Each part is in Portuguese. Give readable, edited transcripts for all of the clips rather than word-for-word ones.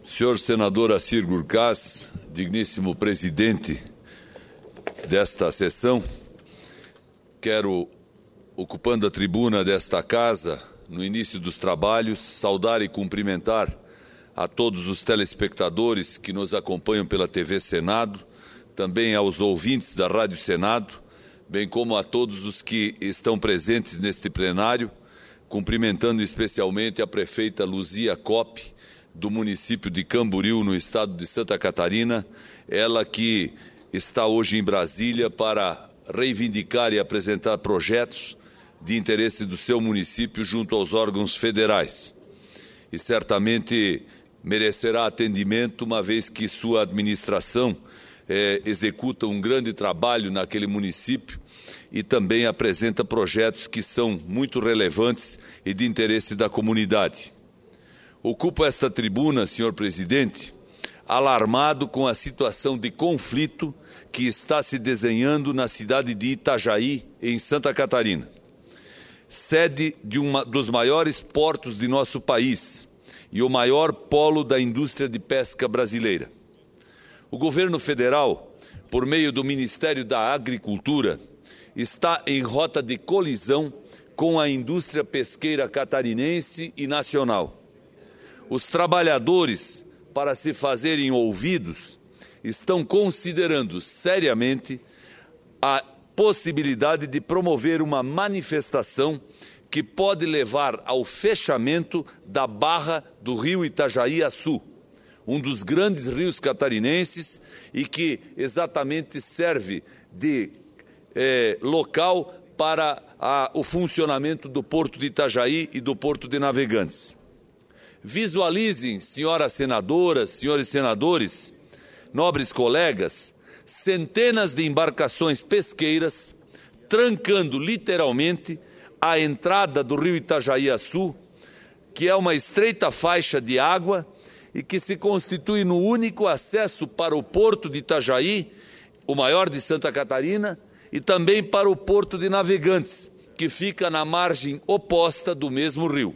Senhor senador Assir Gurgás, digníssimo presidente desta sessão, quero, ocupando a tribuna desta casa, no início dos trabalhos, saudar e cumprimentar a todos os telespectadores que nos acompanham pela TV Senado, também aos ouvintes da Rádio Senado, bem como a todos os que estão presentes neste plenário, cumprimentando especialmente a prefeita Luzia Coppi, do município de Camboriú, no estado de Santa Catarina, ela que está hoje em Brasília para reivindicar e apresentar projetos de interesse do seu município junto aos órgãos federais. E certamente merecerá atendimento, uma vez que sua administração executa um grande trabalho naquele município e também apresenta projetos que são muito relevantes e de interesse da comunidade. Ocupo esta tribuna, senhor presidente, alarmado com a situação de conflito que está se desenhando na cidade de Itajaí, em Santa Catarina, sede de um dos maiores portos de nosso país e o maior polo da indústria de pesca brasileira. O governo federal, por meio do Ministério da Agricultura, está em rota de colisão com a indústria pesqueira catarinense e nacional. Os trabalhadores, para se fazerem ouvidos, estão considerando seriamente a possibilidade de promover uma manifestação que pode levar ao fechamento da barra do rio Itajaí-Açu, um dos grandes rios catarinenses e que exatamente serve de local para o funcionamento do Porto de Itajaí e do Porto de Navegantes. Visualizem, senhoras senadoras, senhores senadores, nobres colegas, centenas de embarcações pesqueiras trancando literalmente a entrada do rio Itajaí-Açu, que é uma estreita faixa de água e que se constitui no único acesso para o Porto de Itajaí, o maior de Santa Catarina, e também para o Porto de Navegantes, que fica na margem oposta do mesmo rio.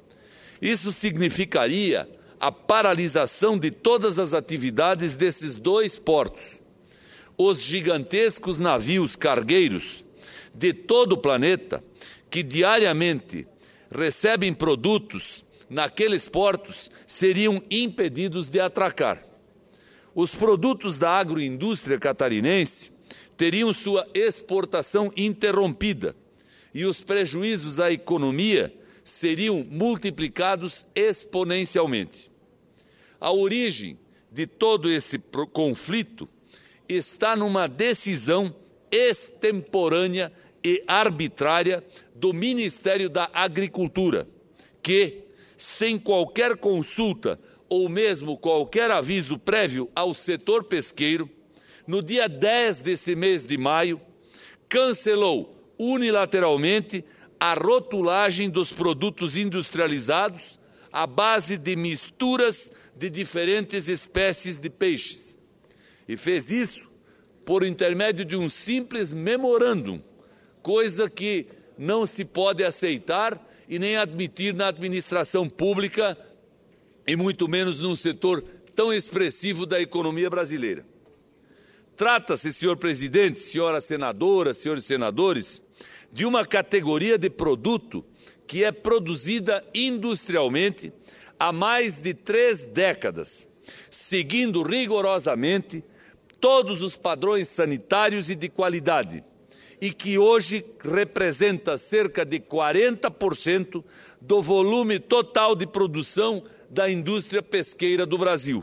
Isso significaria a paralisação de todas as atividades desses dois portos. Os gigantescos navios cargueiros de todo o planeta, que diariamente recebem produtos naqueles portos, seriam impedidos de atracar. Os produtos da agroindústria catarinense teriam sua exportação interrompida e os prejuízos à economia seriam multiplicados exponencialmente. A origem de todo esse conflito está numa decisão extemporânea e arbitrária do Ministério da Agricultura, que, sem qualquer consulta ou mesmo qualquer aviso prévio ao setor pesqueiro, no dia 10 desse mês de maio, cancelou unilateralmente a rotulagem dos produtos industrializados à base de misturas de diferentes espécies de peixes. E fez isso por intermédio de um simples memorândum, coisa que não se pode aceitar e nem admitir na administração pública e muito menos num setor tão expressivo da economia brasileira. Trata-se, senhor presidente, senhoras senadoras, senhores senadores, de uma categoria de produto que é produzida industrialmente há mais de 3 décadas, seguindo rigorosamente todos os padrões sanitários e de qualidade, e que hoje representa cerca de 40% do volume total de produção da indústria pesqueira do Brasil.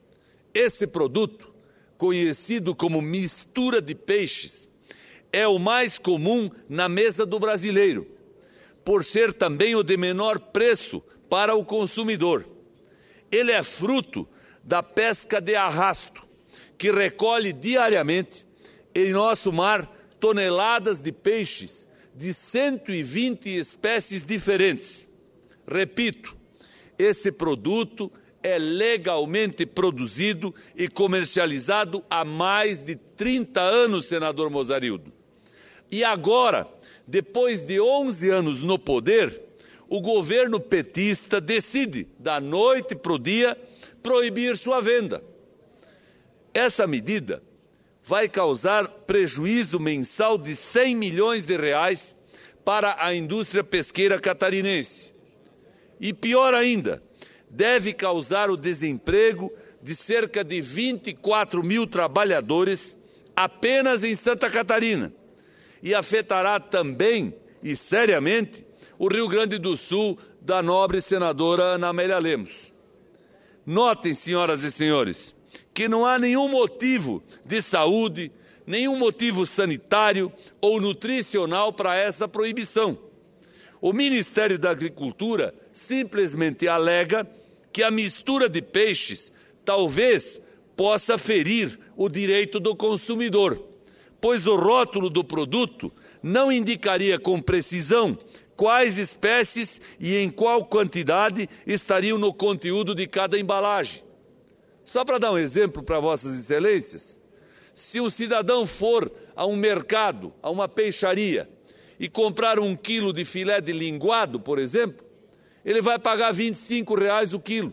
Esse produto, conhecido como mistura de peixes, é o mais comum na mesa do brasileiro, por ser também o de menor preço para o consumidor. Ele é fruto da pesca de arrasto, que recolhe diariamente em nosso mar toneladas de peixes de 120 espécies diferentes. Repito, esse produto é legalmente produzido e comercializado há mais de 30 anos, senador Mozarildo. E agora, depois de 11 anos no poder, o governo petista decide, da noite para o dia, proibir sua venda. Essa medida vai causar prejuízo mensal de 100 milhões de reais para a indústria pesqueira catarinense. E pior ainda, deve causar o desemprego de cerca de 24 mil trabalhadores apenas em Santa Catarina e afetará também, e seriamente, o Rio Grande do Sul da nobre senadora Ana Amélia Lemos. Notem, senhoras e senhores, que não há nenhum motivo de saúde, nenhum motivo sanitário ou nutricional para essa proibição. O Ministério da Agricultura simplesmente alega que a mistura de peixes talvez possa ferir o direito do consumidor, pois o rótulo do produto não indicaria com precisão quais espécies e em qual quantidade estariam no conteúdo de cada embalagem. Só para dar um exemplo para Vossas Excelências, se o cidadão for a um mercado, a uma peixaria, e comprar 1 quilo de filé de linguado, por exemplo, ele vai pagar R$ 25,00 o quilo.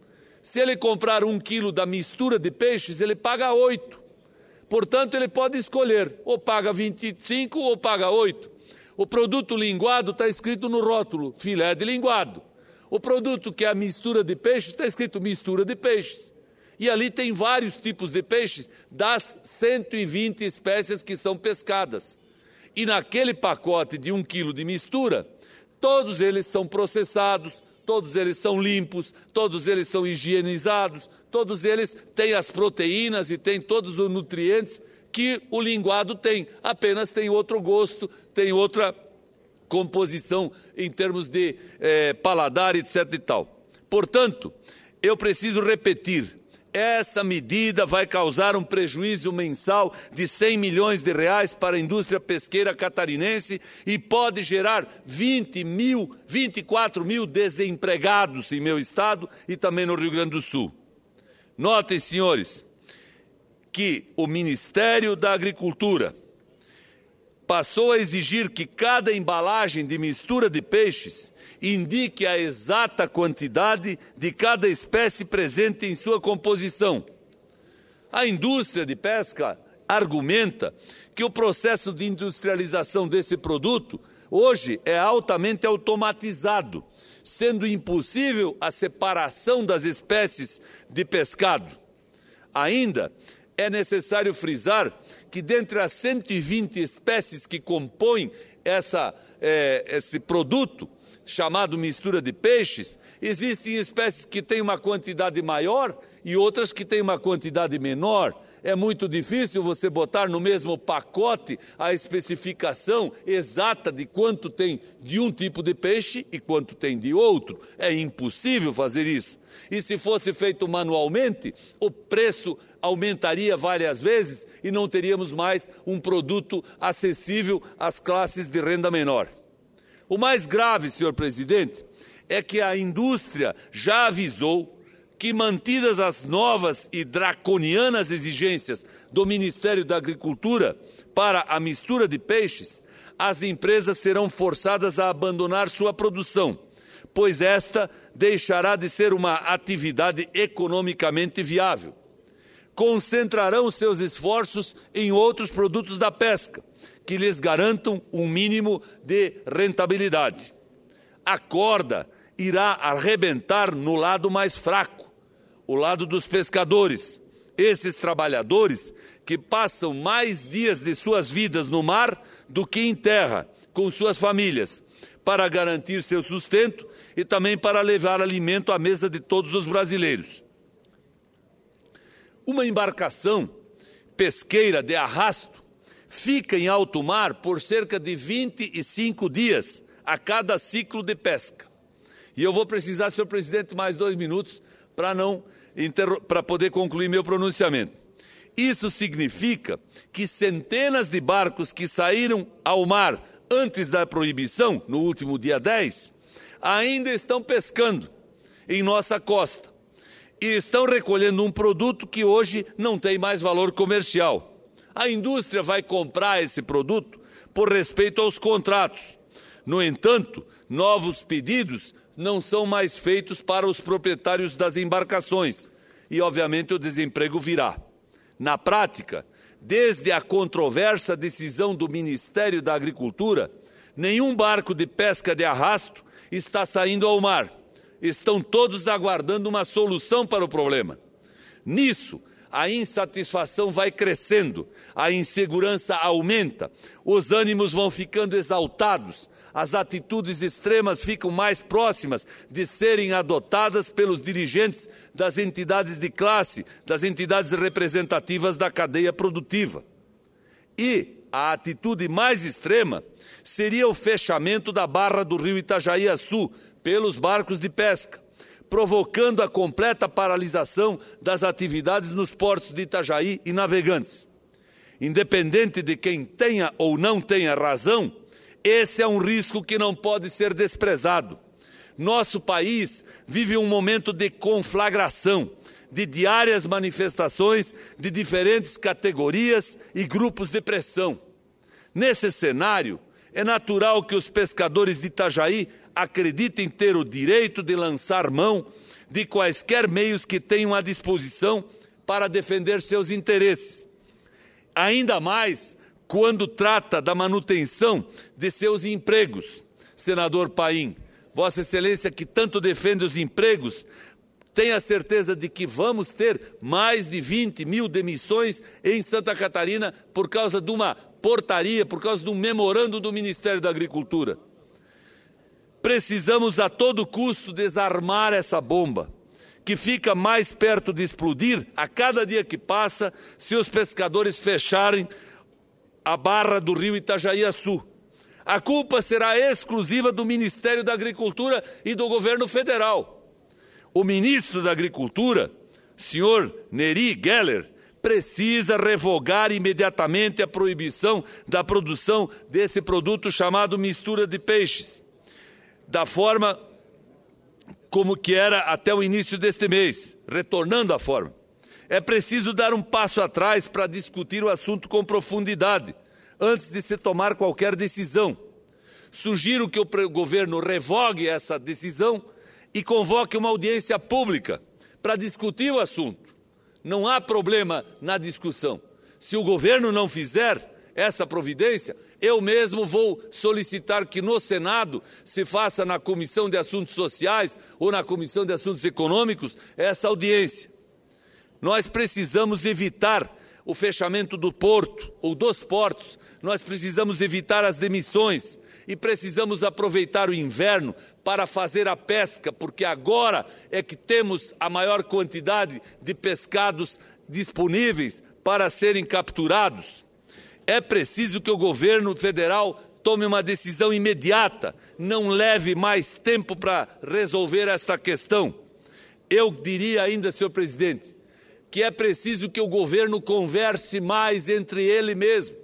Se ele comprar 1 quilo da mistura de peixes, ele paga 8. Portanto, ele pode escolher, ou paga 25 ou paga 8. O produto linguado está escrito no rótulo, filé de linguado. O produto que é a mistura de peixes está escrito mistura de peixes. E ali tem vários tipos de peixes das 120 espécies que são pescadas. E naquele pacote de 1 quilo de mistura, todos eles são processados, todos eles são limpos, todos eles são higienizados, todos eles têm as proteínas e têm todos os nutrientes que o linguado tem, apenas tem outro gosto, tem outra composição em termos de paladar, etc. e tal. Portanto, eu preciso repetir, essa medida vai causar um prejuízo mensal de 100 milhões de reais para a indústria pesqueira catarinense e pode gerar 24 mil desempregados em meu estado e também no Rio Grande do Sul. Notem, senhores, que o Ministério da Agricultura passou a exigir que cada embalagem de mistura de peixes indique a exata quantidade de cada espécie presente em sua composição. A indústria de pesca argumenta que o processo de industrialização desse produto hoje é altamente automatizado, sendo impossível a separação das espécies de pescado. Ainda é necessário frisar que dentre as 120 espécies que compõem esse produto, chamado mistura de peixes, existem espécies que têm uma quantidade maior e outras que têm uma quantidade menor. É muito difícil você botar no mesmo pacote a especificação exata de quanto tem de um tipo de peixe e quanto tem de outro. É impossível fazer isso. E se fosse feito manualmente, o preço aumentaria várias vezes e não teríamos mais um produto acessível às classes de renda menor. O mais grave, senhor presidente, é que a indústria já avisou que, mantidas as novas e draconianas exigências do Ministério da Agricultura para a mistura de peixes, as empresas serão forçadas a abandonar sua produção, pois esta deixará de ser uma atividade economicamente viável. Concentrarão seus esforços em outros produtos da pesca, que lhes garantam um mínimo de rentabilidade. A corda irá arrebentar no lado mais fraco, o lado dos pescadores. Esses trabalhadores que passam mais dias de suas vidas no mar do que em terra, com suas famílias, para garantir seu sustento e também para levar alimento à mesa de todos os brasileiros. Uma embarcação pesqueira de arrasto fica em alto mar por cerca de 25 dias a cada ciclo de pesca. E eu vou precisar, senhor presidente, mais 2 minutos para poder concluir meu pronunciamento. Isso significa que centenas de barcos que saíram ao mar antes da proibição, no último dia 10, ainda estão pescando em nossa costa e estão recolhendo um produto que hoje não tem mais valor comercial. A indústria vai comprar esse produto por respeito aos contratos. No entanto, novos pedidos não são mais feitos para os proprietários das embarcações, e, obviamente, o desemprego virá. Na prática, desde a controversa decisão do Ministério da Agricultura, nenhum barco de pesca de arrasto está saindo ao mar. Estão todos aguardando uma solução para o problema. Nisso, a insatisfação vai crescendo, a insegurança aumenta, os ânimos vão ficando exaltados, as atitudes extremas ficam mais próximas de serem adotadas pelos dirigentes das entidades de classe, das entidades representativas da cadeia produtiva. E a atitude mais extrema seria o fechamento da barra do rio Itajaí-Açu pelos barcos de pesca, provocando a completa paralisação das atividades nos portos de Itajaí e Navegantes. Independente de quem tenha ou não tenha razão, esse é um risco que não pode ser desprezado. Nosso país vive um momento de conflagração, de diárias manifestações de diferentes categorias e grupos de pressão. Nesse cenário, é natural que os pescadores de Itajaí acreditem ter o direito de lançar mão de quaisquer meios que tenham à disposição para defender seus interesses. Ainda mais quando trata da manutenção de seus empregos. Senador Paim, Vossa Excelência, que tanto defende os empregos, tenha certeza de que vamos ter mais de 20 mil demissões em Santa Catarina por causa de uma portaria, por causa de um memorando do Ministério da Agricultura. Precisamos a todo custo desarmar essa bomba, que fica mais perto de explodir a cada dia que passa se os pescadores fecharem a barra do rio Itajaí-Açu. A culpa será exclusiva do Ministério da Agricultura e do governo federal. O ministro da Agricultura, senhor Neri Geller, precisa revogar imediatamente a proibição da produção desse produto chamado mistura de peixes, da forma como que era até o início deste mês, retornando à forma. É preciso dar um passo atrás para discutir o assunto com profundidade, antes de se tomar qualquer decisão. Sugiro que o governo revogue essa decisão e convoque uma audiência pública para discutir o assunto. Não há problema na discussão. Se o governo não fizer essa providência, eu mesmo vou solicitar que no Senado se faça na Comissão de Assuntos Sociais ou na Comissão de Assuntos Econômicos essa audiência. Nós precisamos evitar o fechamento do porto ou dos portos, nós precisamos evitar as demissões e precisamos aproveitar o inverno para fazer a pesca, porque agora é que temos a maior quantidade de pescados disponíveis para serem capturados. É preciso que o governo federal tome uma decisão imediata, não leve mais tempo para resolver esta questão. Eu diria ainda, senhor presidente, que é preciso que o governo converse mais entre ele mesmo.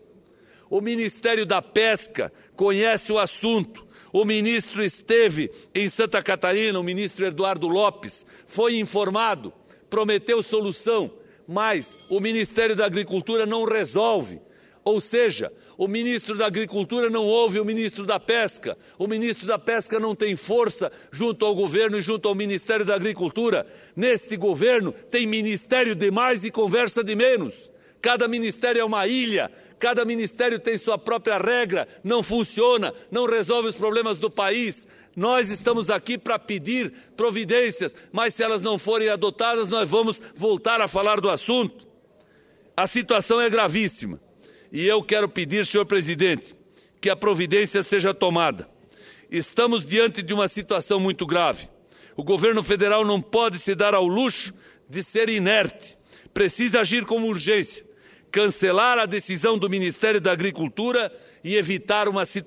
O Ministério da Pesca conhece o assunto. O ministro esteve em Santa Catarina, o ministro Eduardo Lopes, foi informado, prometeu solução, mas o Ministério da Agricultura não resolve. Ou seja, o ministro da Agricultura não ouve o ministro da Pesca, o ministro da Pesca não tem força junto ao governo e junto ao Ministério da Agricultura. Neste governo tem ministério de mais e conversa de menos. Cada ministério é uma ilha, cada ministério tem sua própria regra, não funciona, não resolve os problemas do país. Nós estamos aqui para pedir providências, mas se elas não forem adotadas, nós vamos voltar a falar do assunto. A situação é gravíssima. E eu quero pedir, senhor presidente, que a providência seja tomada. Estamos diante de uma situação muito grave. O governo federal não pode se dar ao luxo de ser inerte. Precisa agir com urgência, cancelar a decisão do Ministério da Agricultura e evitar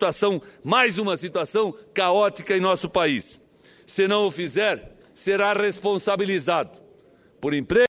mais uma situação caótica em nosso país. Se não o fizer, será responsabilizado por emprego.